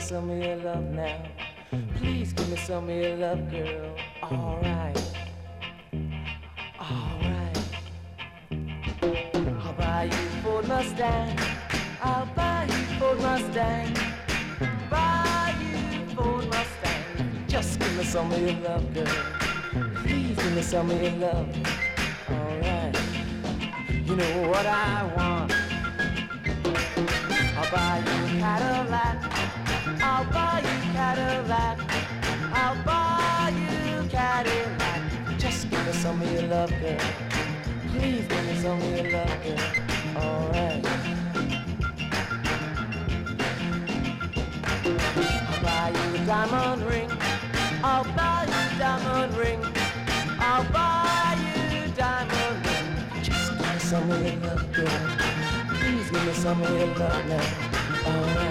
some of your love now. Please give me some of your love, girl. Alright, alright. I'll buy you a Ford Mustang. I'll buy you a Ford Mustang. Buy you a Ford Mustang. Just give me some of your love, girl. Please give me some of your love. Alright. You know what I want. I'll buy you a Cadillac. I'll buy you a Cadillac. I'll buy you a Cadillac. Just give me some of your love, girl. Please give me some of your love, girl. Alright. I'll buy you a diamond ring. I'll buy you a diamond ring. I'll buy you a diamond ring. Just give me some of your love, girl. Please give me some of your love now. Alright.